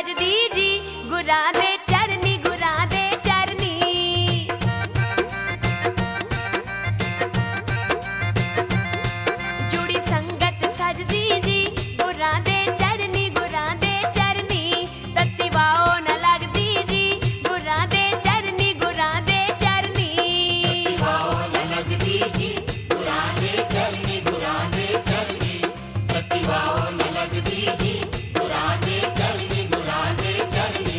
सजदी जी गुरां दे चरनी गुरां दे चरनी। जुड़ी संगत सजदी जी गुरां दे चरनी गुरां दे चरनी। तत्ती वाओ न लगदी जी गुरां दे चरनी गुरां दे चरनी। तत्ती वाओ न लगदी जी गुरां दे चरनी गुरां दे चरनी। तत्ती वाओ न लगदी जी गुरां दे चरनी गुरां दे चरनी।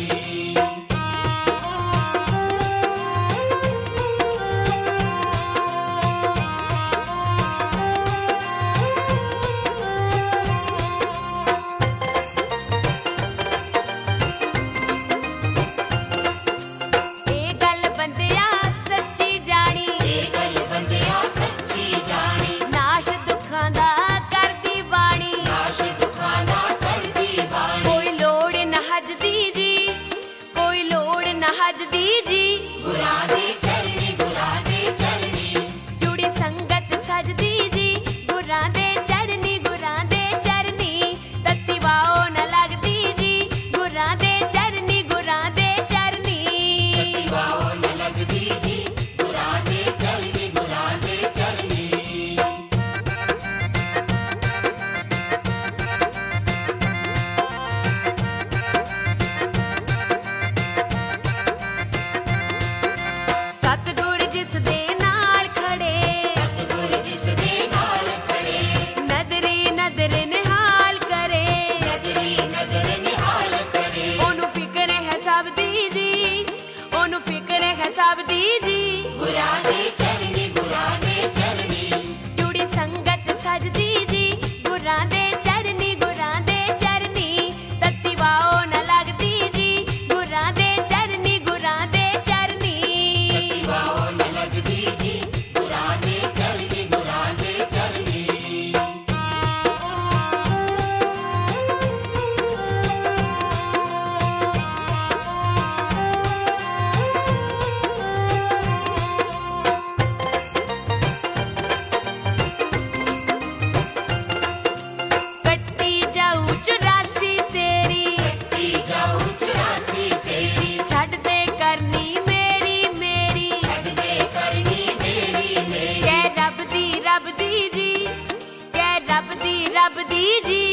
ए गल बंदिया सच्ची जानी ए गल बंदिया सच्ची जानी। नाश दुखां दा करदी बाणी। नाश दुखां दा करदी बाणी। कोई लोड़ न हजदी जी कोई लोड़ न हजदी जी गुरां दे चरनी गुरां दे चरनी। जुड़ी संगत सजदी जी गुरां दे चरनी गुरां दे चरनी। तत्ती वाओ न लगदी जी गुरां दे चरनी गुरां दे चरनी। तत्ती वाओ न लगदी जी गुरां दे चरनी गुरां दे चरनी। सतगुर जिस दे नाल खड़े सतगुर जिस दे नाल खड़े। नदरी नदर निहाल करे। नदरी नदर निहाल करे। ओनू फिक्र है सब दी जी ओनू फिक्र है सब दी जी। गुरां दे चरनी गुरां दे चरनी। जुड़ी संगत सजदी जी गुरां दे चरनी गुरां दे चरनी। तत्ती वाओ न लगदी जी गुरां दे चरनी गुरां दे चरनी। तत्ती वाओ न लगदी जी गुरां दे चरनी गुरां दे चरनी। कट्टी जाऊ 84 तेरी कट्टी जाऊ 84 तेरी। छड्ड दे करनी मेरी मेरी। छड्ड दे करनी मेरी मेरी। कै रब दी जी कै रब दी जी।